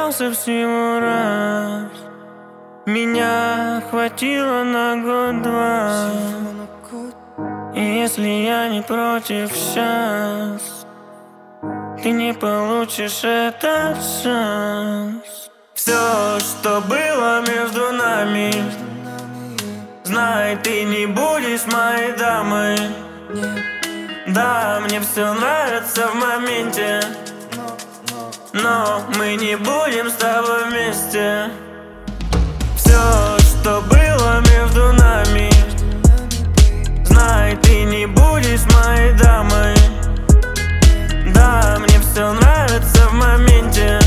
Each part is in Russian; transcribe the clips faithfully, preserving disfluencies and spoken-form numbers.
влюблялся всего раз. Меня хватило на год-два. И если я не против сейчас, ты не получишь этот шанс. Все, что было между нами, знай, ты не будешь моей дамой. Да, мне все нравится в моменте, но мы не будем с тобой вместе. Все, что было между нами, знай, ты не будешь моей дамой. Да, мне все нравится в моменте,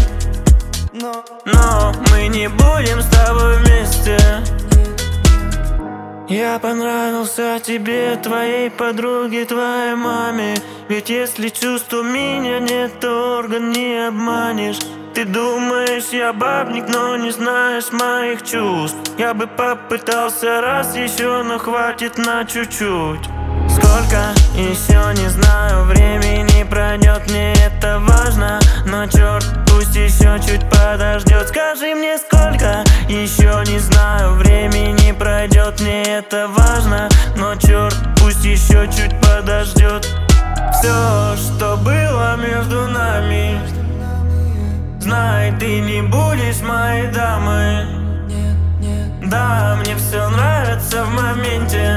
но мы не будем с тобой вместе. Я понравился тебе, твоей подруге, твоей маме. Ведь если чувств у меня нет, то орган не обманешь. Ты думаешь, я бабник, но не знаешь моих чувств. Я бы попытался раз еще, но хватит на чуть-чуть. Сколько еще не знаю, времени пройдет, мне это важно. Но черт, пусть еще чуть подождет. Скажи мне, сколько еще не знаю, времени пройдет, мне это важно. Но черт, пусть еще чуть подождет. Все, что было между нами, знай, ты не будешь моей дамой. Да, мне все нравится в моменте,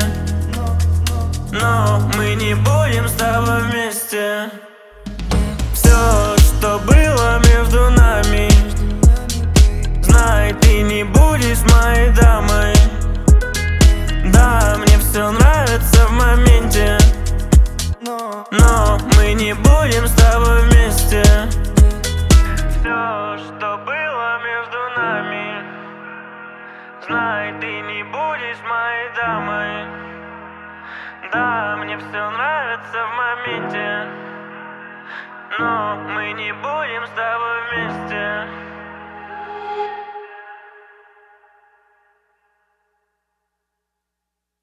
но мы не будем с тобой вместе. Все, что было между нами, знай, ты не будешь моей дамой. Да, мне все нравится в моменте, но мы не будем с тобой вместе. Все, что было между нами, знай, ты не будешь моей дамой. Да, мне все нравится в моменте, но мы не будем с тобой вместе.